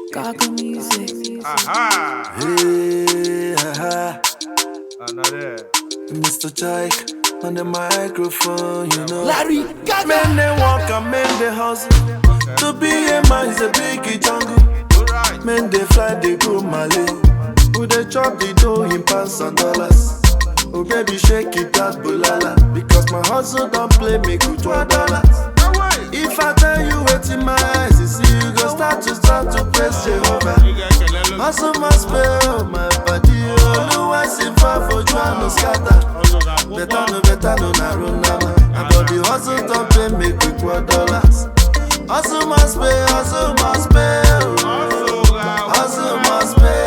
Gaga music. Aha! Hey, aha. Another. Mr. Jake on the microphone, you know. Larry Gaga. Men they walk and men they hustle. To be a man is a big jungle. Alright. Men they fly, they go Malay. Who they chop the dough in pounds and dollars. Oh baby, shake it that bulala. Because my hustle don't play me good $12. If I tell you what's in my eyes, you see you go start to praise Jehovah. Hustle must pay, oh my body. Oh, no, I see far for trying to scatter. Better no narrow. About the hustle don't pay me quick $12. Hustle must pay, hustle must pay. Hustle must pay.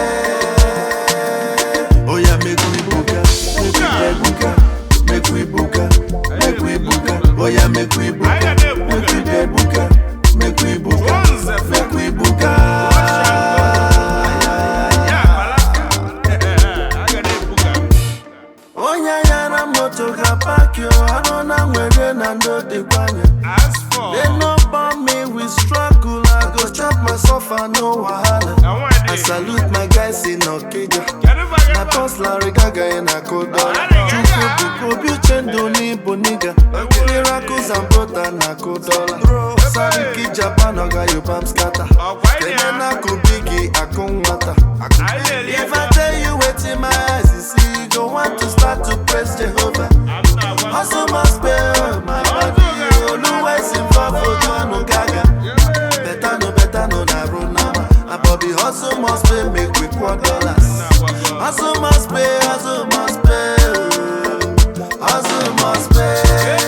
Oh yeah, make we booga, make we booga, make we booga. Oh yeah, make we booga, make we booga, make we booga, make we booga. Oh yeah, yeah, na moto kapak yo. I don't know where they nando de kwanya. They no bomb me with struggle. I go chop myself and no wahala. I salute my guys in Okija. Na boss Larry Gaga in Akodola. Chukubu Chendo ni Boniga. Miracles and brother na Kodola. Sariki Japan oga you bam scatter. Kenena kubigi akunwata. If I tell you what's in my eyes, you see you go want to start to praise Jehovah. Hustle must pay, oh my body. Always in far for John Gaga. Better no narrow. Bobby hustle must pay me quick $1. Hustle must pay, hustle must pay. Hustle must pay.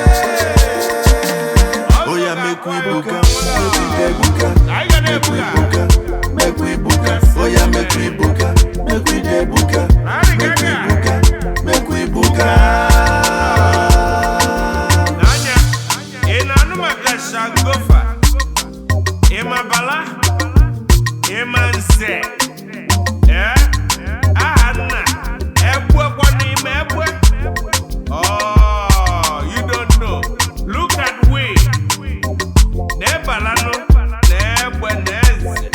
Oh yeah, make we booga, make we booga, make we booga. Oh yeah, make we booga, make we booga, make we booga, make we booga. Nanya, inanuma kashangofa, imabala, imanse, ahana, ebwe kwani mebwe. Oh, you don't know. Look at we. Nebalano, nebwe neze.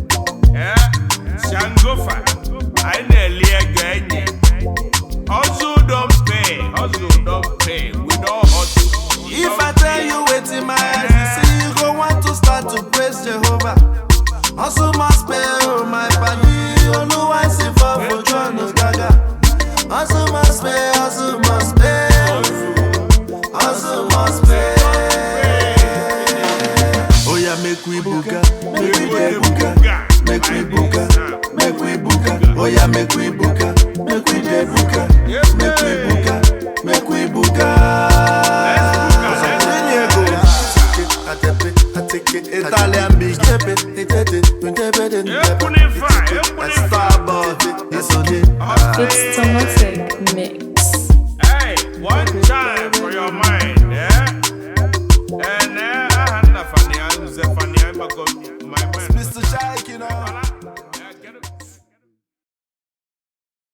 Shangofa, I nearly again. Hustle don't pay, we don't hustle. If I tell you what's in my eyes, you see you go want to start to praise Jehovah. Hustle must pay, oh my body. Oh no, I see far for John Gaga. Hustle must pay, hustle must pay. Hustle must pay. Oh yeah, make we booga, make we booga, make we booga, make we booga. Oh yeah, make we booga, make we booga, make we booga, make we booga. Italian big It's Thomas